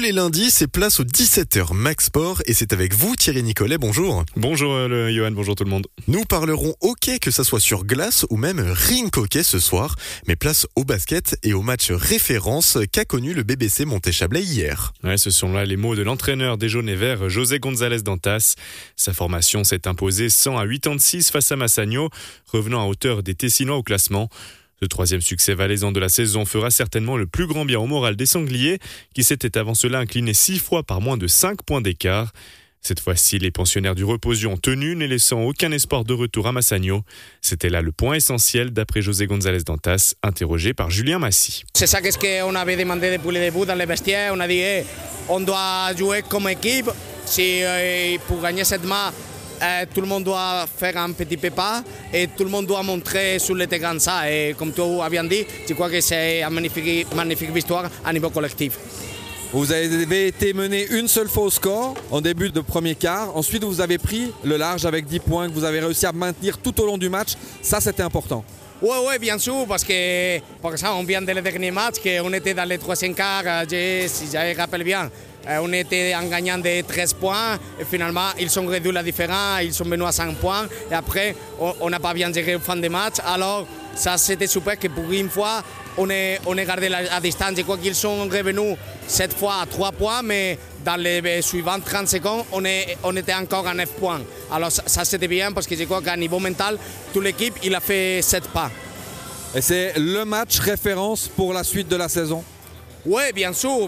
les lundis, c'est place aux 17h Max Sport et c'est avec vous Thierry Nicolet, bonjour. Bonjour Johan, bonjour tout le monde. Nous parlerons hockey, que ça soit sur glace ou même rink hockey ce soir, mais place au basket et au match référence qu'a connu le BBC Monté-Chablais hier. Ouais, ce sont là les mots de l'entraîneur des Jaunes et Verts, José González Dantas. Sa formation s'est imposée 100-86 face à Massagno, revenant à hauteur des Tessinois au classement. Ce troisième succès valaisan de la saison fera certainement le plus grand bien au moral des Sangliers, qui s'étaient avant cela inclinés 6 fois par moins de 5 points d'écart. Cette fois-ci, les pensionnaires du Reposio ont tenu, ne laissant aucun espoir de retour à Massagno. C'était là le point essentiel, d'après José González Dantas, interrogé par Julien Massy. C'est ça qu'on avait demandé depuis le début dans les vestiaires. On a dit on doit jouer comme équipe. Pour gagner cette match, tout le monde doit faire un petit pas et tout le monde doit montrer sur le terrain ça. Et comme tu as bien dit, je crois que c'est une magnifique victoire à niveau collectif. Vous avez été mené une seule fois au score en début de premier quart. Ensuite, vous avez pris le large avec 10 points que vous avez réussi à maintenir tout au long du match. Ça, c'était important. Oui, bien sûr, parce que par exemple, on vient de le dernier match, qu'on était dans le troisième quart, si je rappelle bien. On était en gagnant de 13 points et finalement ils ont réduit la différence, ils sont venus à 5 points et après on n'a pas bien géré au fin de match. Alors ça c'était super que pour une fois on est gardé la distance. Je crois qu'ils sont revenus cette fois à 3 points mais dans les suivants 30 secondes on était encore à 9 points. Alors ça c'était bien parce que je crois qu'à niveau mental toute l'équipe il a fait 7 pas. Et c'est le match référence pour la suite de la saison? Oui, bien sûr,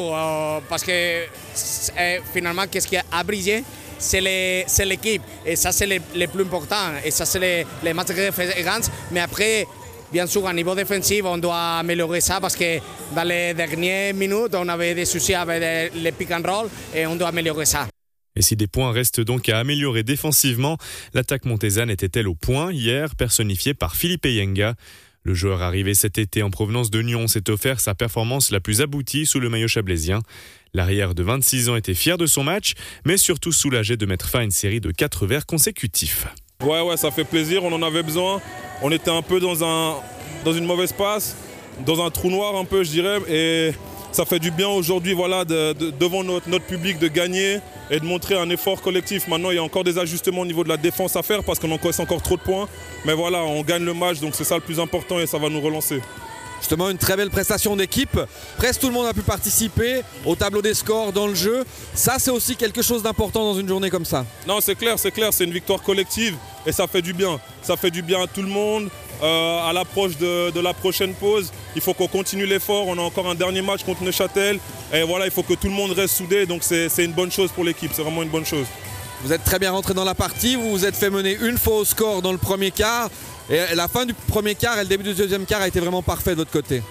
parce que finalement, qu'est-ce qui a brillé, c'est l'équipe. Et ça, c'est le plus important. Et ça, c'est les matchs de référence. Mais après, bien sûr, à niveau défensif, on doit améliorer ça parce que dans les dernières minutes, on avait des soucis avec les pick and roll et on doit améliorer ça. Et si des points restent donc à améliorer défensivement, l'attaque montésane était-elle au point hier, personnifiée par Philippe Yenga. Le joueur arrivé cet été en provenance de Nyon s'est offert sa performance la plus aboutie sous le maillot chablaisien. L'arrière de 26 ans était fier de son match, mais surtout soulagé de mettre fin à une série de 4 verts consécutifs. Ouais, ça fait plaisir, on en avait besoin. On était un peu dans une mauvaise passe, dans un trou noir un peu je dirais, et ça fait du bien aujourd'hui devant notre public de gagner et de montrer un effort collectif. Maintenant, il y a encore des ajustements au niveau de la défense à faire parce qu'on encaisse encore trop de points. Mais voilà, on gagne le match, donc c'est ça le plus important et ça va nous relancer. Justement, une très belle prestation d'équipe. Presque tout le monde a pu participer au tableau des scores, dans le jeu. Ça, c'est aussi quelque chose d'important dans une journée comme ça. Non, c'est clair, c'est une victoire collective et ça fait du bien. Ça fait du bien à tout le monde. À l'approche de la prochaine pause, il faut qu'on continue l'effort. On a encore un dernier match contre Neuchâtel. Et voilà, il faut que tout le monde reste soudé. Donc c'est une bonne chose pour l'équipe, c'est vraiment une bonne chose. Vous êtes très bien rentré dans la partie, vous vous êtes fait mener une fois au score dans le premier quart. Et la fin du premier quart et le début du deuxième quart a été vraiment parfait de votre côté.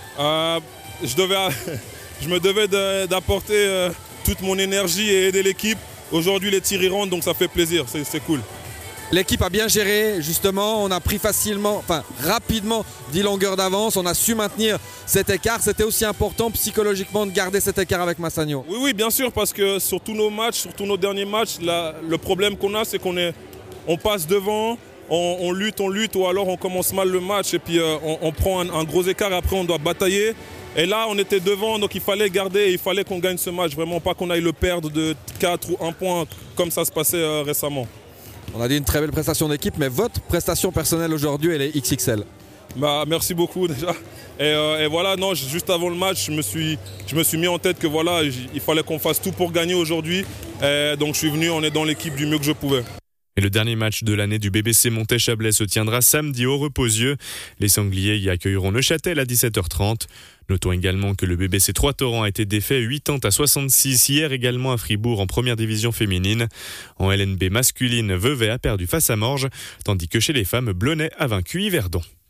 Je me devais d'apporter toute mon énergie et aider l'équipe. Aujourd'hui, les tirs y rentrent, donc ça fait plaisir, c'est cool. L'équipe a bien géré, justement, on a pris rapidement 10 longueurs d'avance, on a su maintenir cet écart. C'était aussi important psychologiquement de garder cet écart avec Massagno. Oui, bien sûr, parce que sur tous nos matchs, sur tous nos derniers matchs, le problème qu'on a, c'est qu'on passe devant, on lutte, ou alors on commence mal le match et puis on prend un gros écart et après on doit batailler. Et là, on était devant, donc il fallait garder, il fallait qu'on gagne ce match. Vraiment pas qu'on aille le perdre de 4 ou 1 point comme ça se passait récemment. On a dit une très belle prestation d'équipe, mais votre prestation personnelle aujourd'hui, elle est XXL. Merci beaucoup déjà. Et voilà, non, juste avant le match, je me suis mis en tête que voilà, il fallait qu'on fasse tout pour gagner aujourd'hui. Donc je suis venu en aidant l'équipe du mieux que je pouvais. Et le dernier match de l'année du BBC Monté-Chablais se tiendra samedi au Reposieux. Les Sangliers y accueilleront Neuchâtel à 17h30. Notons également que le BBC Trois-Torrents a été défait 80-66 hier également à Fribourg en première division féminine. En LNB masculine, Vevey a perdu face à Morges, tandis que chez les femmes, Blonay a vaincu Yverdon.